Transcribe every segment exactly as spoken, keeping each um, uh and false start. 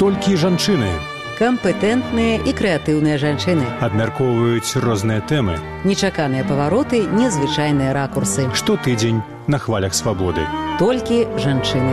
толькі жанчыны. Кампетэнтныя і крэатыўныя жанчыны. Абмяркоўваюць розныя тэмы. Нечаканыя павароты, незвычайныя ракурсы. Штотыдзень на хвалях свабоды. Толькі жанчыны.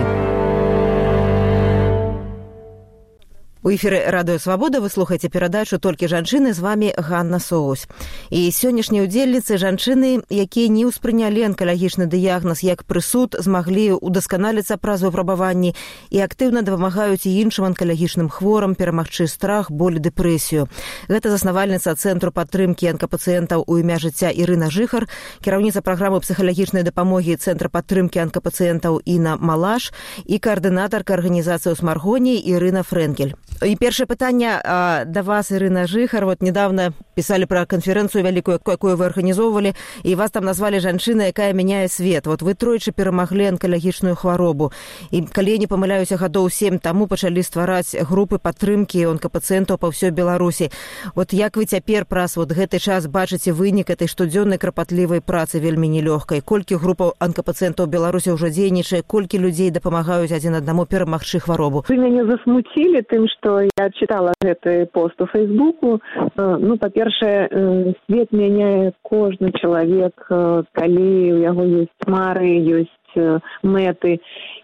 У эфіры радыё «Свабода» вы слухаеце перадачу «Толькі жанчыны», з вами Ганна Соус. І сённяшнія удзельніцы жанчыны, якія не ўспрынялі анкалагічны дыягназ як прысуд, змаглі ўдасканаліцца праз выпрабаванні і актыўна дапамагаюць і іншым анкалагічным хворам перамагчы страх, боль, дэпрэсію. Гэта заснавальніца Цэнтру падтрымкі анкапацыентаў у імя жыцця Ірына Жыхар, кіраўніца праграмы псіхалагічнай дапамогі Цэнтра падтрымкі анкапацыентаў Інна Малаш і каардынатарка арганізацыі ў Смаргоні Ірына Фрэнкель. І першае пытанне а, да вас, Ірына Жыхар. Вот недавно писали про конференцию вялікую, якую вы арганізоўвалі, і вас там назвалі жанчына, якая мяняе свет. Вот вы тройчы перамаглі анкалагічную хваробу. І калі я не памыляюся, гадоў сем таму пачалі ствараць групы падтрымкі онкапацыентаў па ўсёй Беларусі. Вот як вы цяпер праз вот гэты час бачыце вынік этой штодзённай крапатлівай працы вельмі нелёгкай? Колькі групаў онкапацыентаў Беларусі ўжо дзейнічае, колькі людзей дапамагаюць адзін аднаму перамагчы хваробу? Вы мяне засмуцілі тым, што я читала гэты пост у Фейсбуку. Ну, па-першае, свет мяняе кожны чалавек, калі у яго ёсць мары, ёсць мэты.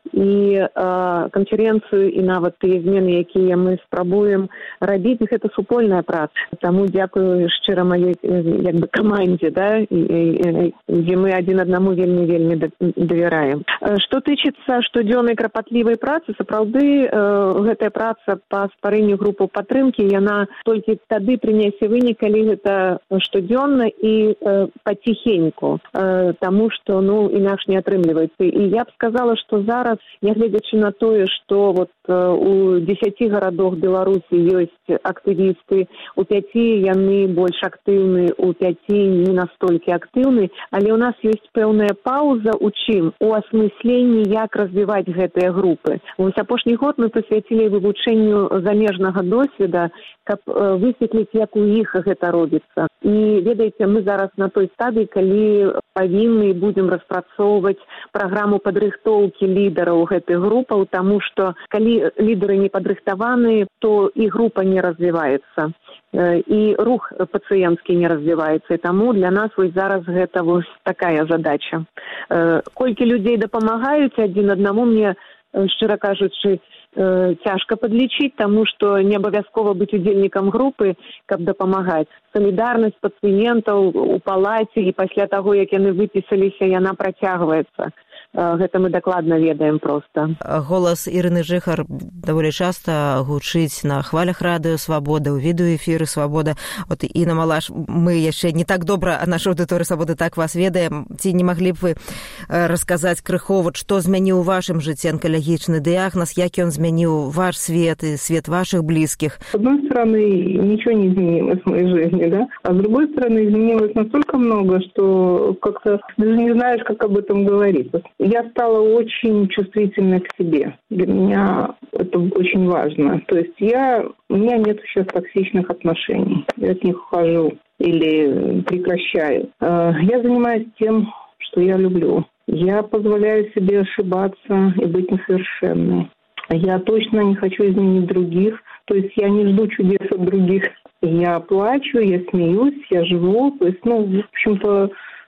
І э, канферэнцыю і нават тыя змены, якія мы спрабуем рабіць, гэта супольная праца. Таму дзякую шчыра маёй як бы камандзе, да, і, і, дзе мы адзін аднаму вельмі-вельмі давяраем. Што тычыцца штодзённай крапатлівай працы, сапраўды э, гэтая праца па стварэнню групаў падтрымкі, яна толькі тады прынясе вынік, калі гэта штодзённа і э, паціхеньку, э, таму што, ну, інакш не атрымліваецца. І я б сказала, што зараз, нягледзячы на тое, што вот у дзесяці гарадах Беларусі ёсць актывісты, у пяці яны больш актыўны, у пяці не настолькі актыўны, але ў нас ёсць пэўная пауза у чым? У асмысленні, як развіваць гэтыя групы. Вось апошні год мы прысвяцілі вывучэнню замежнага досведа, каб высветліць, як у іх гэта робіцца. І, ведаеце, мы зараз на той стадыі, калі павінны і будзем распрацоўваць праграму падрыхтоўкі лідараў гэтых групаў, таму што калі лідары не падрыхтаваны, то і група не развіваецца. І рух пацыенцкі не развіваецца. І таму для нас вось зараз гэта вось такая задача. Колькі людзей дапамагаюць адзін аднаму, мне, шчыра кажучы, цяжка падлічыць, таму што не абавязкова быць удзельнікам групы, каб дапамагаць. Салідарнасць пацыентаў у палаце і пасля таго, як яны выпісаліся, яна працягваецца. Гэта мы дакладна ведаем проста. Голас Ірыны Жыхар даволі часта гучыць на хвалях радыё «Свабода», у відэаэфіры «Свабода». От Інна Малаш, мы яшчэ не так добра, а наша аўдыторыя «Свабоды» так вас ведаем. Ці не маглі б вы расказаць крыху, вот, што змяніў у вашым жыцці анкалагічны дыягназ, як ён змяніў ваш свет и свет ваших близких? С одной стороны, ничего не изменилось в моей жизни, да? А с другой стороны, изменилось настолько много, что как-то даже не знаешь, как об этом говорить. Я стала очень чувствительной к себе. Для меня это очень важно. То есть я, у меня нет сейчас токсичных отношений. Я от них ухожу или прекращаю. Я занимаюсь тем, что я люблю. Я позволяю себе ошибаться и быть несовершенной. Я точно не хочу изменить других. То есть я не жду чудес от других. Я плачу, я смеюсь, я живу. То есть, ну, в общем-то,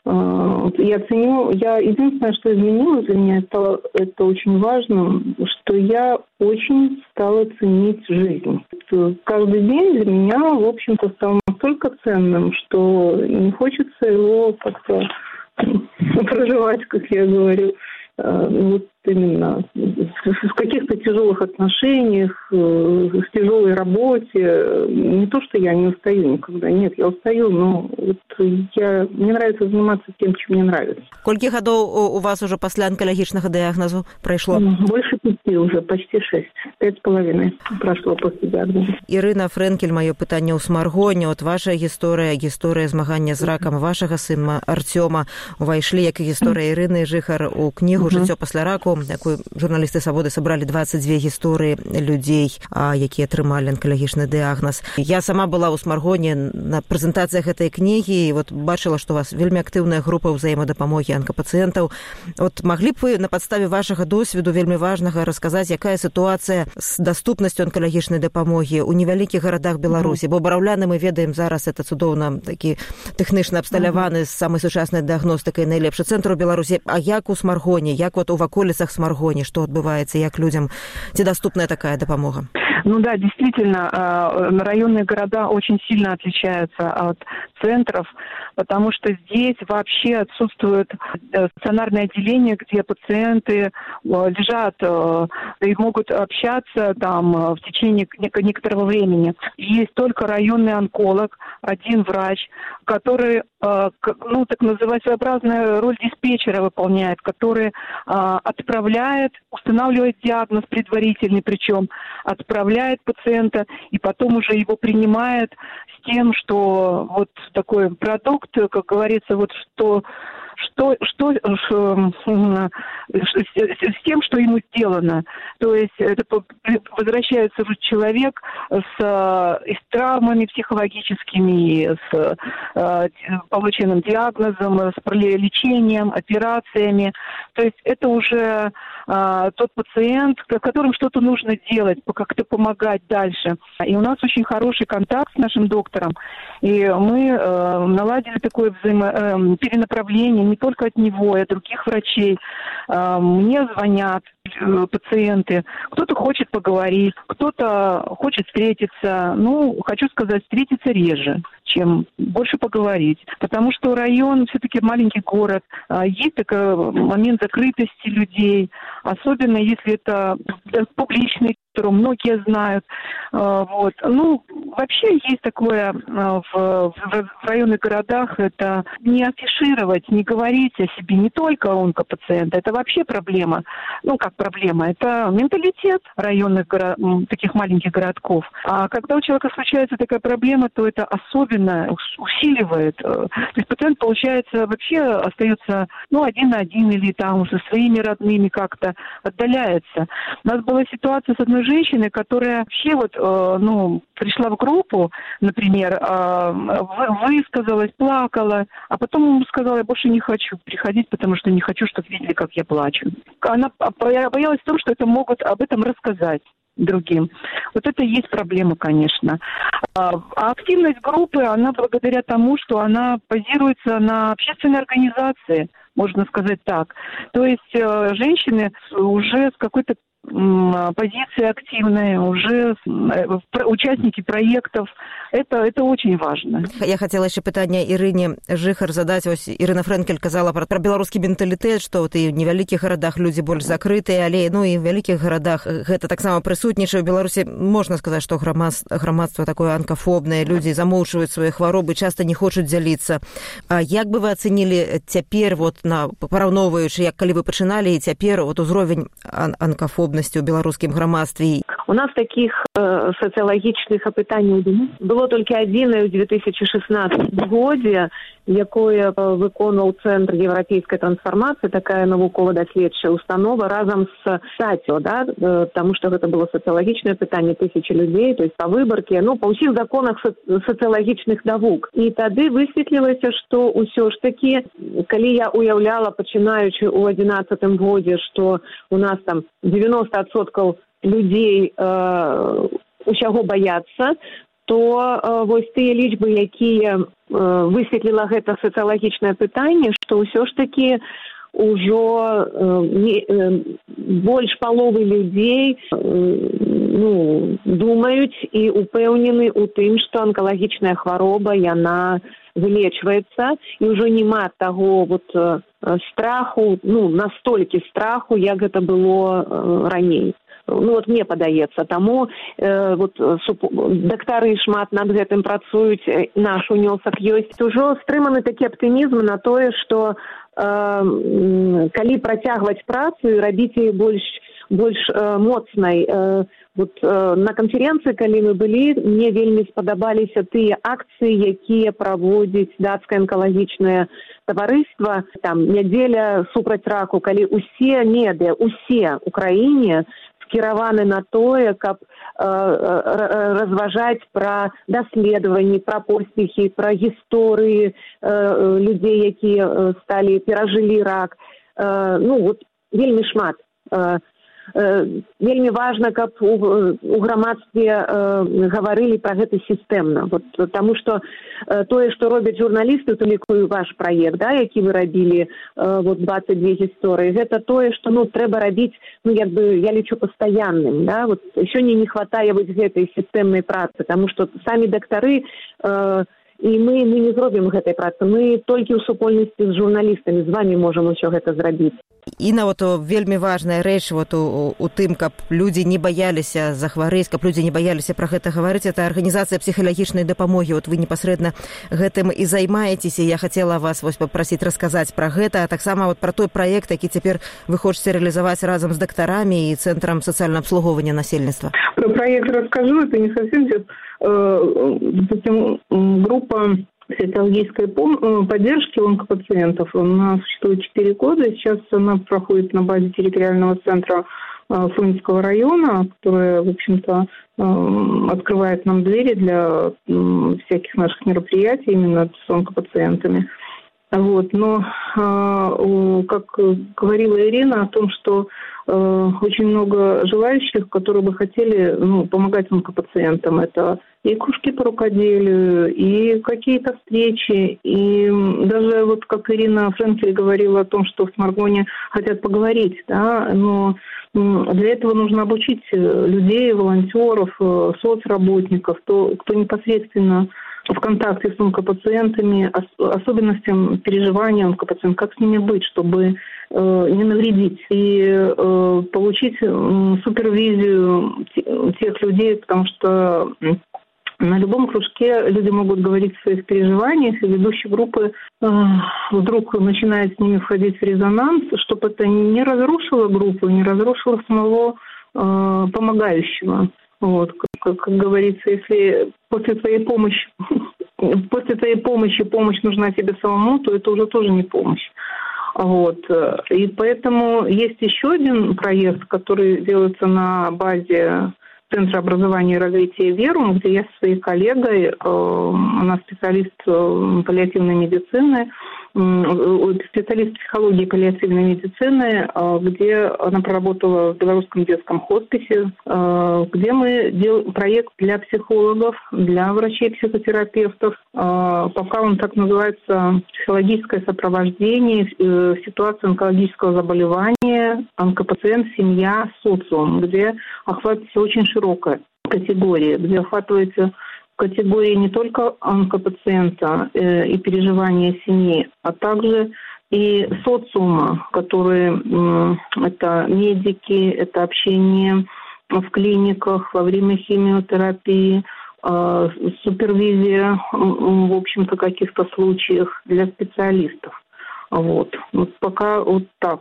я ценю, я единственное, что изменилось для меня, это, это очень важно, что я очень стала ценить жизнь. Каждый день для меня, в общем-то, стал настолько ценным, что не хочется его как-то проживать, как я говорю, вот именно в каких-то тяжелых отношениях, в тяжелой работе. Не то, что я не устаю никогда. Нет, я устаю, но вот я, мне нравится заниматься тем, чем мне нравится. Колькі гадоў у вас уже пасля анкалагічнага дыягназу прайшло? Больше пяти уже, почти шесть. Пять с половиной прошло после диагноза. Ірына Фрэнкель, маё пытанне ў Смаргоні. От ваша гісторыя, гісторыя змагання з ракам вашага сына Артёма увайшлі, як і гісторыя Ірыны Жыхар, у кнігу «Жыццё пасля раку», якую журналісты «Свабоды» сабралі двадцать две гісторыі людзей, якія атрымалі анкалагічны дыягназ. Я сама была ў Смаргоні на прэзентацыях гэтай кнігі і вот бачыла, што у вас вельмі актыўная група ўзаемадапамогі анкапацыентаў. От маглі б вы на падставе вашага досведу вельмі важнага расказаць, якая сітуацыя з даступнасцю анкалагічнай дапамогі ў невялікіх гарадах Беларусі, бо бараўляны мы ведаем зараз это цудоўна такі тэхнічна абсталяваны з самай сучаснай дыагностыкай найлепшы цэнтр у Беларусі. А як у Смаргоне, як вот у ваколіцах Смаргоне, што адбываецца, як людзям, ці даступная такая дапамога? Ну да, действительно, районные города очень сильно отличаются от центров, потому что здесь вообще отсутствует стационарное отделение, где пациенты лежат и могут общаться там в течение некоторого времени. Есть только районный онколог, один врач, который, ну, так называемая своеобразная роль диспетчера выполняет, который отправляет, устанавливает диагноз предварительный, причем отправляет пациента и потом уже его принимает с тем, что вот такой продукт, как говорится, вот что что, что с тем, что ему сделано. То есть это возвращается человек с, с травмами психологическими, с э, полученным диагнозом, с лечением, операциями. То есть это уже э, тот пациент, с которым что-то нужно делать, как-то помогать дальше. И у нас очень хороший контакт с нашим доктором. И мы э, наладили такое взаимо... э, перенаправление не только от него, и от других врачей. Э, мне звонят э, пациенты. Кто-то хочет поговорить, кто-то хочет встретиться. Ну, хочу сказать, встретиться реже, чем больше поговорить. Потому что район все-таки маленький город. Э, есть такой момент закрытости людей. Особенно если это публичный, который многие знают. Э, вот. Ну, вообще есть такое э, в, в, в районных городах, это не афишировать, не говорить о себе, не только онкопациента, это вообще проблема. Ну, как проблема, это менталитет районных горо... таких маленьких городков. А когда у человека случается такая проблема, то это особенно усиливает. То есть пациент, получается, вообще остается, ну, один на один или там со своими родными как-то отдаляется. У нас была ситуация с одной женщиной, которая вообще вот, э, ну, пришла в группу, например, э, высказалась, плакала, а потом сказала, я больше не хочу приходить, потому что не хочу, чтобы видели, как я плачу. Она боялась в том, что это могут об этом рассказать другим. Вот это и есть проблема, конечно. А активность группы, она благодаря тому, что она базируется на общественной организации, можно сказать так. То есть э, женщины уже с какой-то позиции активные, уже участники проектов. Это, это очень важно. Я хотела еще пытание Ирыне Жихар задать. Ось Ирына Фрэнкель казала про, про белорусский менталитет, что вот и в невеликих городах люди больше закрытые, але ну и в великих городах это так само присутнейшее. В Беларуси можно сказать, что громадство такое онкофобное, люди замоўчваюць свои хваробы, часто не хочуць дзяліцца. А як бы вы оценили теперь, вот на параўноўваючы, як калі вы пачыналі, и теперь вот узровень онкофобности у беларускім грамадстве? У нас таких э, социологічных апытанняў было толькі адзінае ў две тысячи шестнадцатым годзе, якое выконваў Центр еўрапейскай трансфармацыі, такая навукова-даследчая установа разам з САТИО, да, потому что гэта было социологічнае пытанне тысячи людей, то есть по выборке, ну, по ўсіх законах социологічных навук. І тады высветлілася, што ўсё ж таки, калі я уяўляла, пачынаючы ў адзінаццатым годзе, што у нас там девяносто адсоткаў людзей э, усяго баяцца, то э, вось тыя лічбы, якія э, высветліла гэта сацыялагічнае пытанне, што ўсё ж такі ўжо э, не, э, больш паловы людзей э, ну, думаюць і упэўнены ў тым, што анкалагічная хвароба, яна вылечваецца, і ўжо няма таго вот э, страху, ну, настолькі страху, як гэта было э, раней. Ну, вот мне падаецца. Таму э, вот, суп... дактары шмат над гэтым працуюць, наш унёсак ёсць. Ужо стрыманы такі аптымізм на тое, што э, калі працягваць працу і рабіць яе больш, больш э, моцнай. Э, вот, э, на канферэнцыі, калі мы былі, мне вельмі спадабаліся тыя акцыі, якія праводзіць дацкае анкалагічнае таварыства, там, нядзеля супраць раку, калі усе медыа, усе ў краіне скіраваны на тое, каб э, разважаць пра даследаванні, пра поспехі, пра гісторыі э, людзей, якія сталі, перажылі рак. Э, ну, вот, вельмі шмат. Э, вельмі важна, каб у, у грамадстве э, гаварылі пра гэта сістэмна. Вот, таму што э, тое, што робяць журналісты, у ліку ваш праект, да, які вы рабілі, э, вот двадцать две гісторыі, гэта тое, што ну трэба рабіць, ну як бы я лічу пастаянным, да, вот сёння не хватае вось гэтай сістэмнай працы, таму што самі дактары э, і мы, мы не зробім гэтай працы, мы толькі ў супольнасці з журналістамі з вами можам усё гэта зрабіць. І нават вельмі важная рэч вот у, у тым, каб людзі не баяліся захварэць, каб людзі не баяліся пра гэта гаварыць, это арганізацыя псіхалагічнай дапамогі. Вот вы непасрэдна гэтым і займаецеся. Я хацела вас вось папрасіць расказаць пра гэта, а таксама вот пра той праект, які цяпер вы хочаце рэалізаваць разам з дактарамі і цэнтрам сацыяльнага абслугоўвання насельніцтва. Про проект расскажу, это не совсем допустим, группа психологической поддержки онкопациентов. Она существует четыре года. Сейчас она проходит на базе территориального центра Фрунзенского района, которая, в общем-то, открывает нам двери для всяких наших мероприятий именно с онкопациентами. Вот. Но, как говорила Ирина о том, что очень много желающих, которые бы хотели ну, помогать онкопациентам. Это и кружки по рукоделию, и какие-то встречи, и даже вот как Ирина Френкель говорила о том, что в Сморгоне хотят поговорить, да, но для этого нужно обучить людей, волонтеров, соцработников, кто, кто непосредственно в контакте с онкопациентами, особенностям переживания онкопациентов, как с ними быть, чтобы э, не навредить и э, получить э, супервизию тех людей, потому что на любом кружке люди могут говорить о своих переживаниях, и ведущий группы э, вдруг начинает с ними входить в резонанс, чтобы это не разрушило группу, не разрушило самого э, помогающего. Вот, как, как говорится, если после твоей помощи, после твоей помощи помощь нужна тебе самому, то это уже тоже не помощь. Вот. И поэтому есть еще один проект, который делается на базе Центра образования и развития Верум, где я со своей коллегой, э, она специалист паллиативной медицины, специалист психологии паллиативной медицины, где она проработала в Белорусском детском хосписе, где мы делаем проект для психологов, для врачей-психотерапевтов. Пока он так называется «Психологическое сопровождение в ситуации онкологического заболевания, онкопациент, семья, социум», где охватывается очень широкая категория, где охватывается категории не только онкопациента э, и переживания семьи, а также и социума, которые э, это медики, это общение в клиниках во время химиотерапии, э, супервизия, э, в общем-то, каких-то случаях для специалистов. Вот. Вот пока вот так.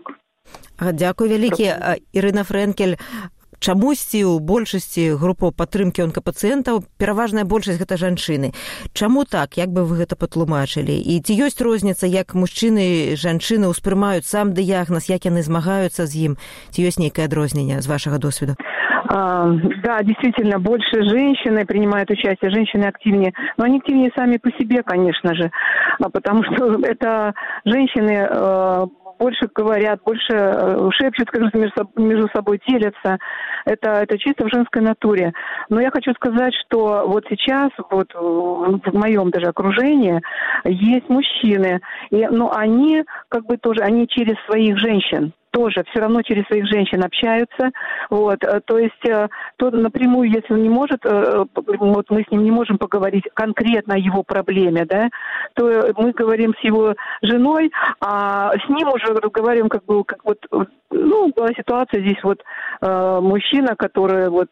Дякую вялікі, Ірына Френкель. Чамусьці ў большасці групаў падтрымкі онкапацыентаў пераважная большасць гэта жанчыны. Чаму так? Як бы вы гэта патлумачылі? І ці ёсць розніца, як мужчыны і жанчыны ўспрымаюць сам дыягназ, як яны змагаюцца з ім? Ці ёсць нейкае адрозненне з вашага досведу? А, да, действительно, больше женщины принимают участие, женщины активнее, но они активнее сами по себе, конечно же, потому что это женщины э, больше говорят, больше шепчут, как между, между собой делятся. Это, это чисто в женской натуре. Но я хочу сказать, что вот сейчас, вот в моем даже окружении, есть мужчины, и, но они как бы тоже, они через своих женщин тоже все равно через своих женщин общаются, вот, то есть то напрямую, если он не может, вот мы с ним не можем поговорить конкретно о его проблеме, да, то мы говорим с его женой, а с ним уже разговариваем как бы, как вот, ну, была ситуация здесь вот мужчина, который вот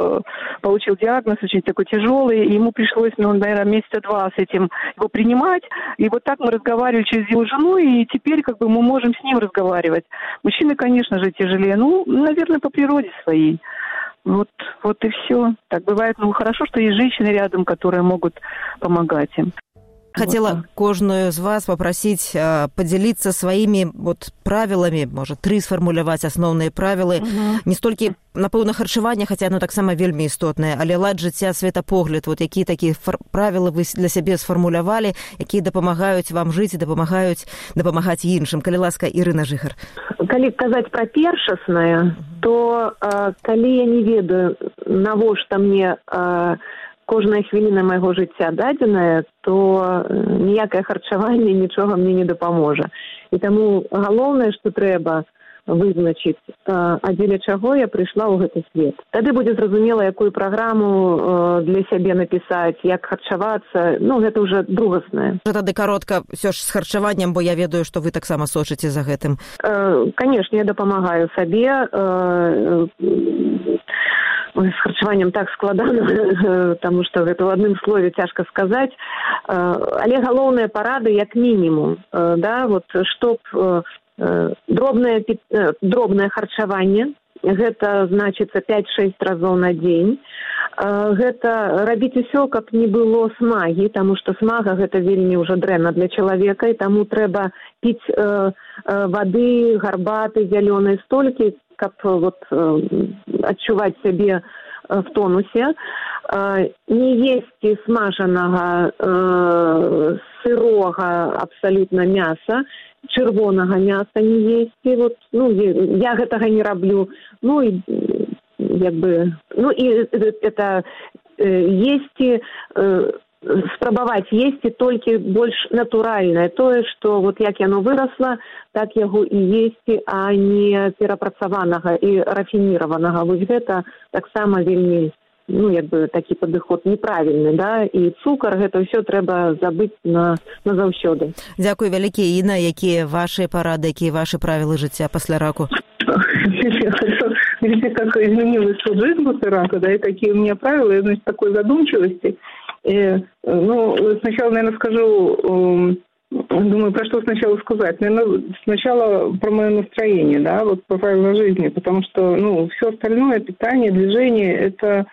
получил диагноз очень такой тяжелый, и ему пришлось, ну, наверное, месяца два с этим его принимать, и вот так мы разговаривали через его жену, и теперь как бы мы можем с ним разговаривать. Мужчины, конечно же, тяжелее. Ну, наверное, по природе своей. Вот, вот и все. Так бывает. Ну, хорошо, что есть женщины рядом, которые могут помогать им. Хотела Вот. кожную з вас попросить э, поделиться своими вот правилами, может, три сфармуляваць асноўныя правілы, Мгм. не столькі, напэўна, харчавання, хаця оно таксама вельмі істотнае, але лад жыцця, светапогляд, вот якія такія фар- правілы вы для сябе сфармулявалі, якія дапамагаюць вам жыць і дапамагаюць дапамагаць іншым. Калі ласка, Ірына Жыхар. Калі казаць пра першаснае, то э, калі я не ведаю, навошта мне э, кожная хвіліна майго жыцця дадзеная, то ніякае харчаванне нічога мне не дапаможа. І таму галоўнае, што трэба вызначыць, а дзеля чаго я прыйшла ў гэты свет. Тады будзе зразумела, якую праграму для сябе напісаць, як харчавацца, ну, гэта ўжо другаснае. Тады каротка ўсё ж з харчаваннем, бо я ведаю, што вы таксама сочыце за гэтым. Канешне, я дапамагаю сабе. Ой, з харчаваннем так складана, таму што гэта ў адным слове цяжка сказаць. Але галоўныя парады як мінімум, да, вот, чтоб дробнае, дробнае харчаванне, гэта значыцца пяць-шэсць разоў на дзень. Гэта рабіць усё, каб не было смагі, таму што смага гэта вельмі ўжо дрэнна для чалавека, і таму трэба піць э, э, вады, гарбаты зялёнай столькі, каб вот, э, адчуваць сябе в тонусе. Э, не есці смажанага э, сырога абсалютна мяса, чырвонага мяса не есці. Вот, ну, я гэтага не раблю. Ну, і як бы, ну, і это э, есці, э, спрабаваць есці толькі больш натуральнае, тое, што вот як яно вырасла, так яго і есці, а не перапрацаванага і рафініраванага. Вось гэта таксама вельмі, ну, як бы такі падыход неправільны, да, і цукар, гэта ўсё трэба забыць на, назаўсёды. Дзякуй вялікі, Іна, якія вашыя парады, якія вашы правілы жыцця пасля раку? Видите, как изменилась жизнь после рака, да, и какие у меня правила, я, значит, такой задумчивости. И, ну, сначала, наверное, скажу, думаю, про что сначала сказать. Наверное, сначала про мое настроение, да, вот про правила жизни, потому что, ну, все остальное, питание, движение, это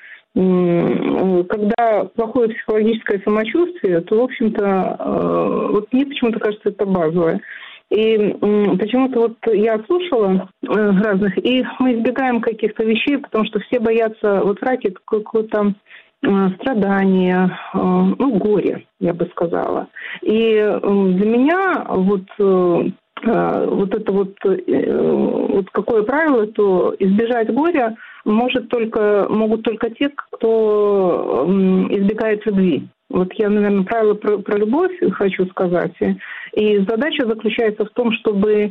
когда плохое психологическое самочувствие, то, в общем-то, вот мне почему-то кажется, это базовое. И почему-то вот я слушала разных, и мы избегаем каких-то вещей, потому что все боятся, вот в раке какое-то страдание, ну, горе, я бы сказала. И для меня вот, вот это вот, вот какое правило, то избежать горя может только, могут только те, кто избегает любви. Вот я, наверное, правило про, про любовь хочу сказать. И задача заключается в том, чтобы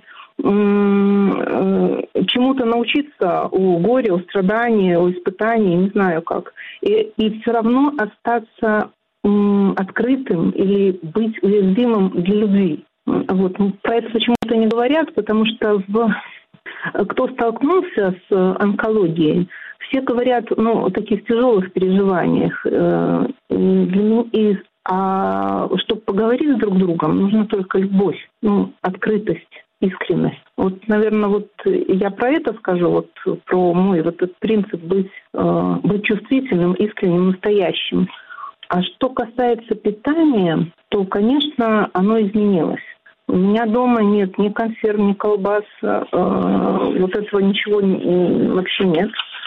чему-то научиться у горя, у страдания, у испытаний, не знаю как. И, и все равно остаться открытым или быть уязвимым для любви. Вот. Про это почему-то не говорят, потому что в... кто столкнулся с онкологией, все говорят, ну, о таких тяжелых переживаниях. И, а чтобы поговорить с друг другом, нужна только любовь, ну, открытость, искренность. Вот, наверное, вот я про это скажу, вот про мой вот этот принцип быть, э, быть чувствительным, искренним, настоящим. А что касается питания, то, конечно, оно изменилось. У меня дома нет ни консерв, ни колбас, э, вот этого ничего вообще нет.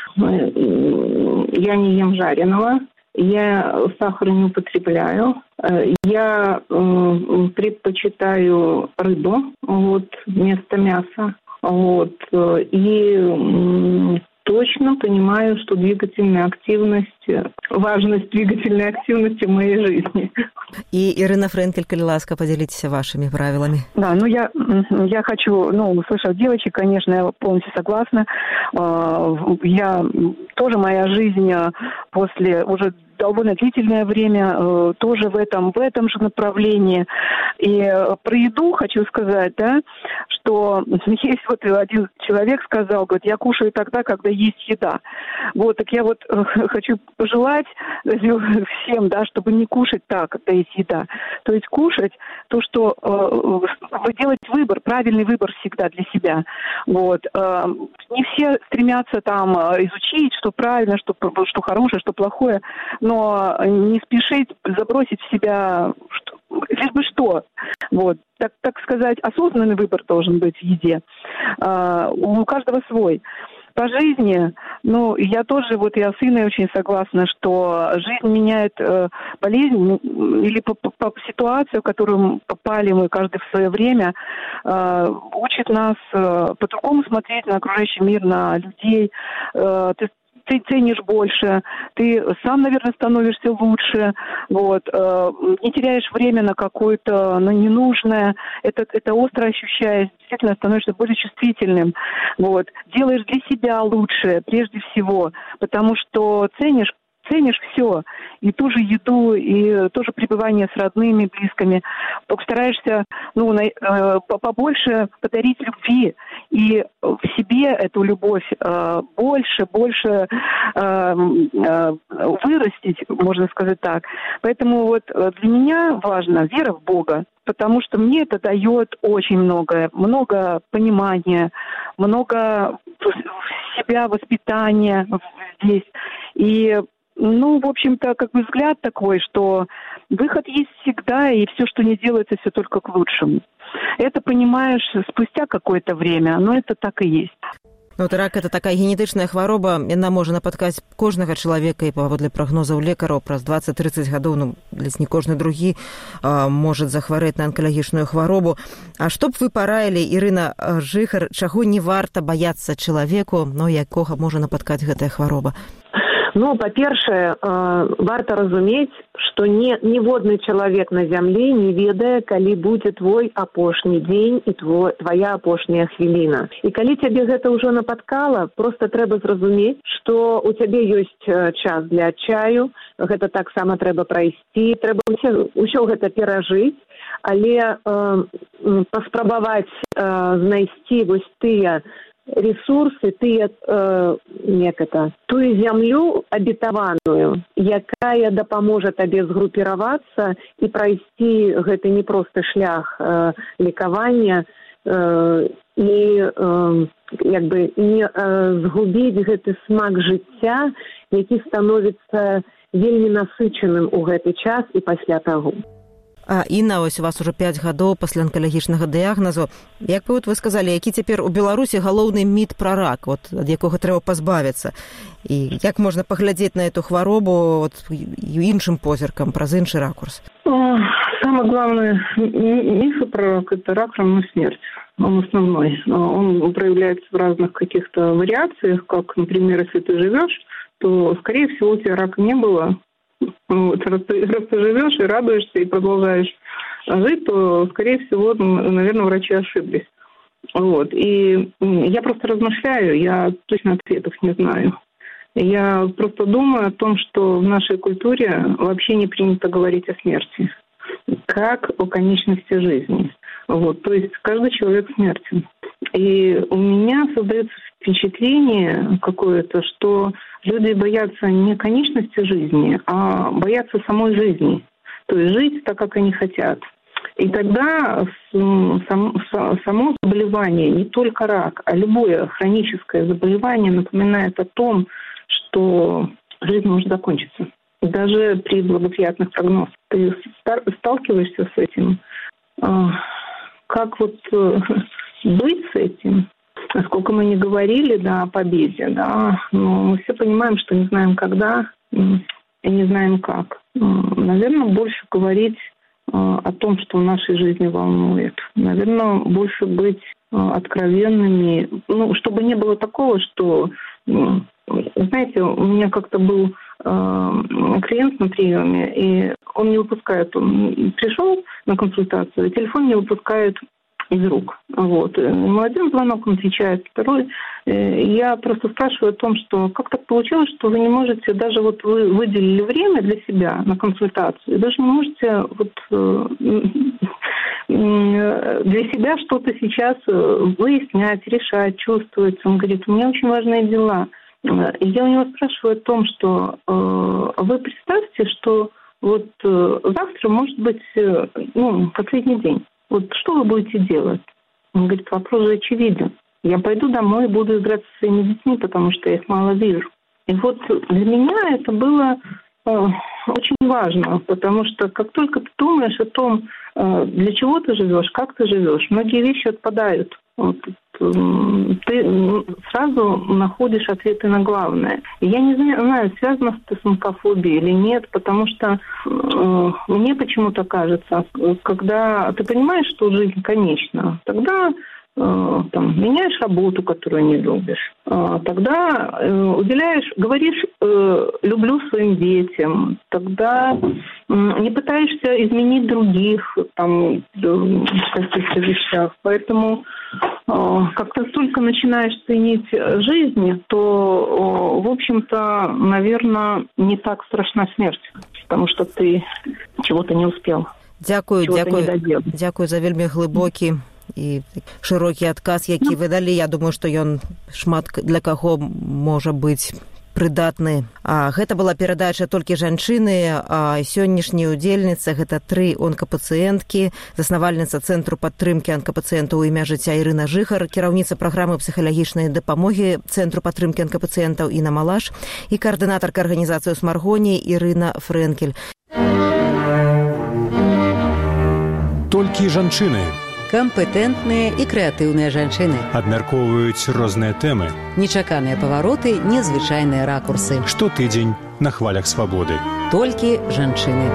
Я не ем жареного, я сахар не употребляю, я э, предпочитаю рыбу вот, вместо мяса. Вот, и э, точно понимаю, что двигательная активность, важность двигательной активности в моей жизни. И Ирина Френкель, коли ласка, поделитесь вашими правилами. Да, ну я, я хочу, ну, услышав девочек, конечно, я полностью согласна. Я тоже, моя жизнь после уже довольно длительное время э, тоже в этом, в этом же направлении. И э, про еду хочу сказать, да, что есть вот один человек сказал, говорит, я кушаю тогда, когда есть еда. Вот, так я вот э, хочу пожелать всем, да, чтобы не кушать так, когда есть еда. То есть кушать то, что э, делать выбор, правильный выбор всегда для себя. Вот. Э, не все стремятся там изучить, что правильно, что, что хорошее, что плохое. но не спешить забросить в себя, что, лишь бы что. Вот. Так, так сказать, осознанный выбор должен быть в еде. А, у каждого свой. По жизни, ну, я тоже, вот я с Инной очень согласна, что жизнь меняет э, болезнь или по, по, по ситуации, в которую попали мы каждый в свое время, э, учит нас э, по-другому смотреть на окружающий мир, на людей. Э, ты ты ценишь больше, ты сам, наверное, становишься лучше, вот, э, не теряешь время на какое-то, на ненужное, это, это остро ощущаешь, действительно становишься более чувствительным, вот, делаешь для себя лучше, прежде всего, потому что ценишь Ценишь все, и ту же еду, и тоже пребывание с родными, близкими. Только стараешься, ну, на, э, побольше подарить любви и в себе эту любовь э, больше, больше э, э, вырастить, можно сказать так. Поэтому вот для меня важна вера в Бога, потому что мне это дает очень многое, много понимания, много себя воспитания здесь. И ну, в общем-то, как бы взгляд такой, что выход есть всегда, и все, что не делается, все только к лучшему. Это понимаешь спустя какое-то время, но это так и есть. Ну, рак – это такая генетычная хвароба, яна можа напаткаць кожнага чалавека, і паводле прагнозаў лекараў праз дваццаць-трыццаць гадоў, ну, ледзь не кожны другі а, можа захварэць на анкалагічную хваробу. А што б вы параілі, Ірына Жыхар, чаго не варта баяцца чалавеку, ну, якога можа напаткаць гэтая хвароба? Ну, па-першае, варта разумець, што не, ніводны чалавек на зямлі не ведае, калі будзе твой апошні дзень і твой, твоя апошняя хвіліна. І калі цябе гэта ўжо напаткала, проста трэба зразумець, што у цябе ёсць час для адчаю, гэта таксама трэба прайсці, трэба ўсё, ўсё гэта перажыць, але э, паспрабаваць э, знайсці вось тыя ресурсы, тыя, э, як это, тую зямлю абітаваную, якая дапаможа табе згрупіравацца і прайсці гэты непросты шлях э, лекавання э, і э, як бы не э, згубіць гэты смак жыцця, які становіцца вельмі насычаным у гэты час і пасля таго. А, Інна, ось у вас уже пяць гадоў пасля анкалагічнага дыягназу. Як вы, вот, вы сказалі, які цяпер у Беларусі галоўны міт пра рак, вот, ад якога трэба пазбавіцца? І як можна паглядзець на эту хваробу вот, іншым позіркам, праз іншы ракурс? Самый главный миф про рак – это рак равно смерть. Он основной. Он проявляется в разных каких-то вариациях, как, например, если ты живешь, то, скорее всего, у тебя рака не было. Вот, раз, ты, раз ты живешь и радуешься, и продолжаешь жить, то, скорее всего, наверное, врачи ошиблись. Вот. И я просто размышляю, я точно ответов не знаю. Я просто думаю о том, что в нашей культуре вообще не принято говорить о смерти, как о конечности жизни. Вот. То есть каждый человек смертен. И у меня создается впечатление какое-то, что люди боятся не конечности жизни, а боятся самой жизни. То есть жить так, как они хотят. И тогда само заболевание, не только рак, а любое хроническое заболевание напоминает о том, что жизнь может закончиться. Даже при благоприятных прогнозах. Ты сталкиваешься с этим. Как вот быть с этим? Насколько мы не говорили, да, о победе, да, но мы все понимаем, что не знаем когда и не знаем как. Наверное, больше говорить о том, что в нашей жизни волнует. Наверное, больше быть откровенными. Ну, чтобы не было такого, что... Знаете, у меня как-то был клиент на приеме, и он не выпускает, он пришел на консультацию, телефон не выпускает из рук. Вот. Ему один звонок, он отвечает, второй. Я просто спрашиваю о том, что как так получилось, что вы не можете, даже вот вы выделили время для себя на консультацию, и даже не можете вот для себя что-то сейчас выяснять, решать, чувствовать. Он говорит, у меня очень важные дела. И я у него спрашиваю о том, что э, вы представьте, что вот э, завтра может быть э, ну, последний день. Вот что вы будете делать? Он говорит, вопрос же очевиден. Я пойду домой и буду играть со своими детьми, потому что я их мало вижу. И вот для меня это было очень важно, потому что как только ты думаешь о том, для чего ты живешь, как ты живешь, многие вещи отпадают. Вот, ты сразу находишь ответы на главное. Я не знаю, связано это с онкофобией или нет, потому что э, мне почему-то кажется, когда ты понимаешь, что жизнь конечна, тогда э, там, меняешь работу, которую не любишь, э, тогда э, уделяешь, говоришь э, «люблю своим детям», тогда э, не пытаешься изменить других там, в каких-то вещах. Поэтому как ты только начинаешь ценить жизнь, то, в общем-то, наверное, не так страшна смерть, потому что ты чего-то не успел. Дзякую, дзякую, дзякую за вельмі глыбокі і шырокі адказ, які вы далі. Я думаю, што ён шмат для каго можа быць прыдатны. А гэта была перадача «Толькі жанчыны», а сённяшняя удзельніца – гэта тры онкапацыенткі, заснавальніца Цэнтру падтрымкі онкапацыентаў імя жыцця Ірына Жыхар, кіраўніца праграмы псіхалагічнай дапамогі Цэнтру падтрымкі онкапацыентаў Інна Малаш і каардынатарка арганізацыі «Смаргоній» Ірына Фрэнкель. Толькі жанчыны. Кампетэнтныя і крэатыўныя жанчыны. Абмяркоўваюць розныя тэмы. Нечаканыя павароты, незвычайныя ракурсы. Штотыдзень на хвалях свабоды. Толькі жанчыны.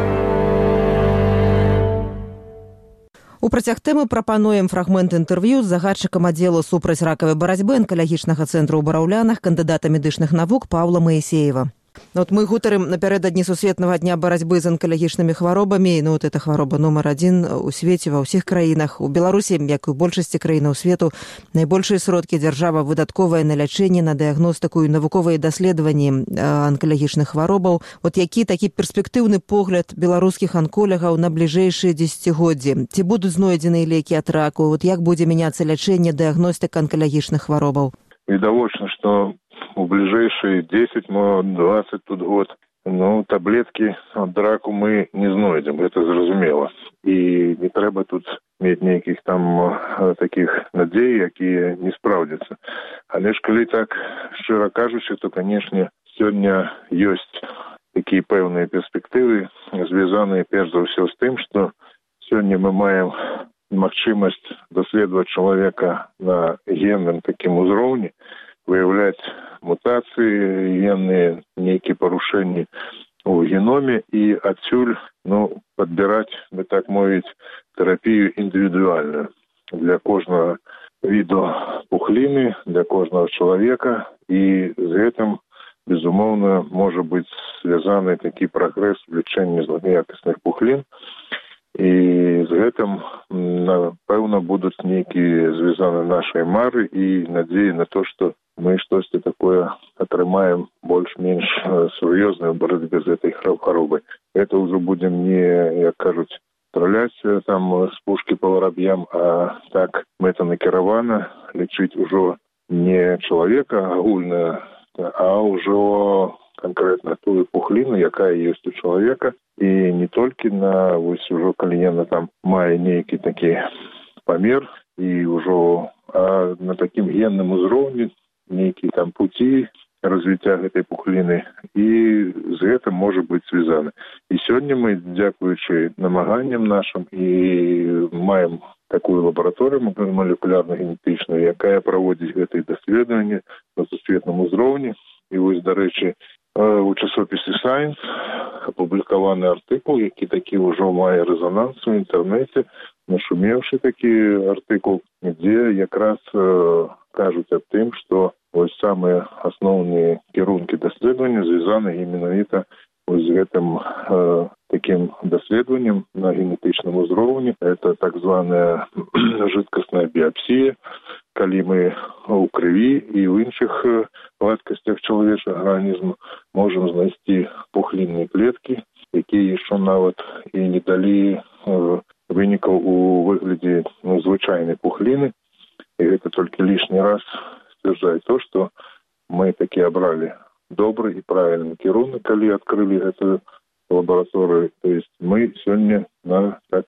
У працяг тэмы прапануем фрагмент інтэрв'ю з загадчыкам аддзелу супраць ракавай барацьбы онкалагічнага цэнтра ў Бараўлянах, кандыдата медычных навук Паўла Маісеева. Вот мы гутарым напярэдадні сусветнага дня барацьбы з онкалагічнымі хваробамі. Ну, вот это хвароба номер адзін у свеце, ва ўсіх краінах. У Беларусі, як і ў большасці краінаў свету, найбольшыя сродкі дзяржава выдатковае на лячэнне, на дыягностыку і навуковыя даследаванні онкалагічных хваробаў. Вот які такі перспектыўны погляд беларускіх онколагаў на бліжэйшыя дзесяцігоддзі? Ці будуць знойдзеныя лекі ад раку? Вот як будзе мяняцца лячэнне, дыягностыка онкалагічных хваробаў? Відавочна, што у ближайшие десять, двадцать тут год, ну, таблетки от раку мы не знойдем, это зразумела. И не треба тут мець нейкіх там таких надзей, якія не спраўдзяцца. Але ж калі так, шчыра кажучы, то, канешне, сёння ёсць такія пэўныя перспектывы, звязаныя перш за ўсё з тым, што сёння мы маем магчымасць даследаваць чалавека на генным такім узроўні, выявляць мутацыі, генныя нейкія парушэнні у геноме і адсюль, ну, падбіраць, бы так мовіць, тэрапію індывідуальную для кожнага віду пухліны, для кожнага чалавека, і з гэтым, безумоўна, можа быць звязаны такі прагрэс в лячэнні злагаякасных пухлін, і з гэтым, напэўна, будуць нейкія звязаны нашыя мары і надзеі на то, што мы штосьці такое атрымаем больш-менш сур'ёзнае ў барацьбе з гэтай хваробай. Это ўжо будзем не, як кажуць, страляць там з пушкі па вараб'ям, а так мэтанакіравана лічыць ужо не чалавека агульна, а ўжо канкрэтна тую пухліну, якая ёсць у чалавека, і не толькі на, вось ужо калі яна там мае нейкі такі памер, і ўжо а на такім генным узроўні нейкія там пуці развіцця гэтай пухліны, і з гэтым можа быць звязаны. І сёння мы, дзякуючы намаганням нашым, і маем такую лабараторыю малекулярна-генетычную, якая праводзіць гэтыя даследаванні на сусветным узроўні. І вось, дарэчы, у часопісе Science апублікаваны артыкул, які такі ўжо мае рэзонанс у інтэрнэце, нашумеўшы такі артыкул, дзе якраз кажуць аб тым, што вось самыя асноўныя кірункі даследавання звязаны менавіта з гэтым э, такім даследаваннем на генетычным узроўні. Это так званая жидкостная біяпсія, калі мы ў крыві і ў іншых вадкасцях чалавечага арганізму можам знайсці пухлінныя клеткі, якія яшчэ нават і не далі э, вынікаў у выглядзе ну, звычайнай пухліны. І гэта толькі лішні раз сцвярджае то, што мы такі абралі добры і правільны кірунак, калі адкрылі гэтую лабараторыю. То есть мы сёння на, так